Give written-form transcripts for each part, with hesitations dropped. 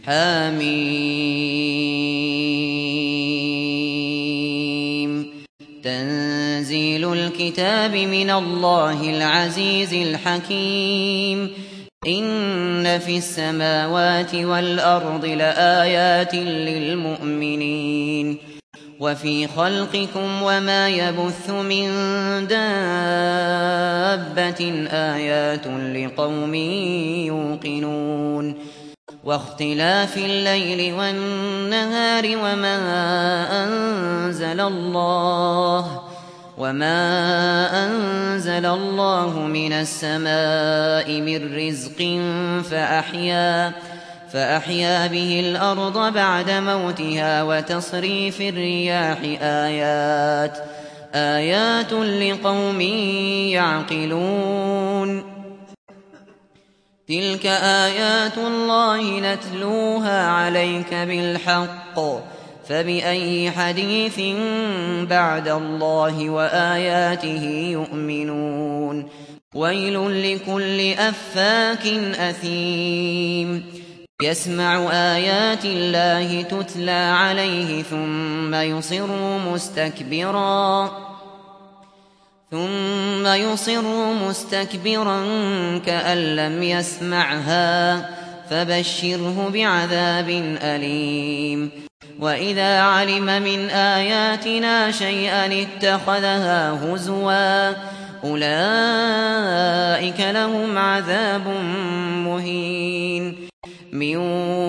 حم تنزيل الكتاب من الله العزيز الحكيم إن في السماوات والأرض لآيات للمؤمنين وفي خلقكم وما يبث من دابة آيات لقوم يوقنون واختلاف الليل والنهار وما أنزل الله من السماء من رزق فأحيا به الأرض بعد موتها وتصريف الرياح آيات لقوم يعقلون تلك آيات الله نتلوها عليك بالحق فبأي حديث بعد الله وآياته يؤمنون ويل لكل أفاك أثيم يسمع آيات الله تتلى عليه ثم يصر مستكبرا كأن لم يسمعها فبشره بعذاب أليم وإذا علم من آياتنا شيئا اتخذها هزوا أولئك لهم عذاب مهين من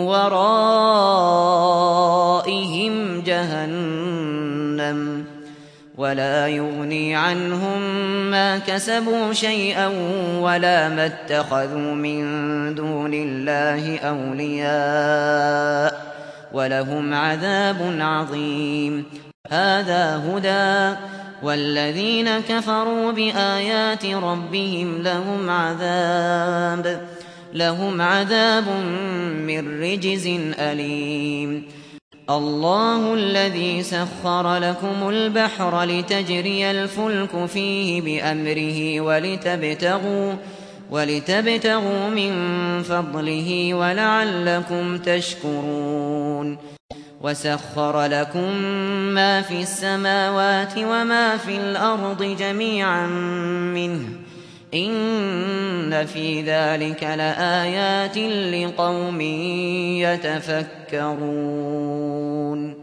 ورائهم جهنم ولا يغني عنهم ما كسبوا شيئا ولا ما اتخذوا من دون الله أولياء ولهم عذاب عظيم هذا هدى والذين كفروا بآيات ربهم لهم عذاب من رجز أليم الله الذي سخر لكم البحر لتجري الفلك فيه بأمره ولتبتغوا من فضله ولعلكم تشكرون وسخر لكم ما في السماوات وما في الأرض جميعا منه إن في ذلك لآيات لقوم يتفكرون